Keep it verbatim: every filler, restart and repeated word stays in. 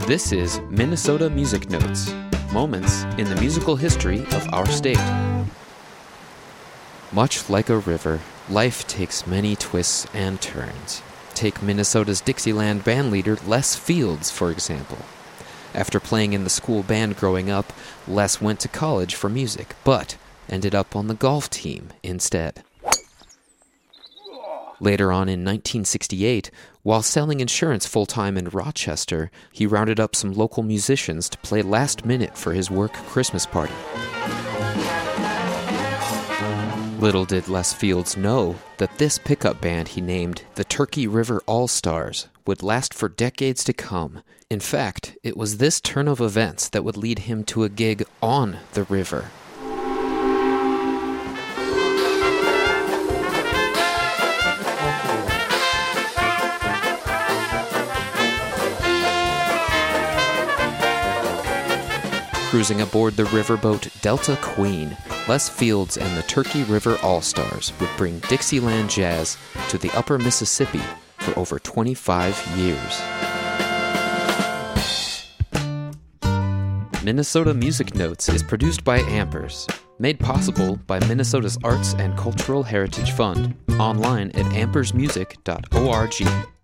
This is Minnesota Music Notes, moments in the musical history of our state. Much like a river, life takes many twists and turns. Take Minnesota's Dixieland bandleader Les Fields, for example. After playing in the school band growing up, Les went to college for music, but ended up on the golf team instead. Later on in nineteen sixty-eight, while selling insurance full-time in Rochester, he rounded up some local musicians to play last minute for his work Christmas party. Little did Les Fields know that this pickup band he named the Turkey River All-Stars would last for decades to come. In fact, it was this turn of events that would lead him to a gig on the river. Cruising aboard the riverboat Delta Queen, Les Fields and the Turkey River All-Stars would bring Dixieland jazz to the upper Mississippi for over twenty-five years. Minnesota Music Notes is produced by Ampers, made possible by Minnesota's Arts and Cultural Heritage Fund, online at ampers music dot org.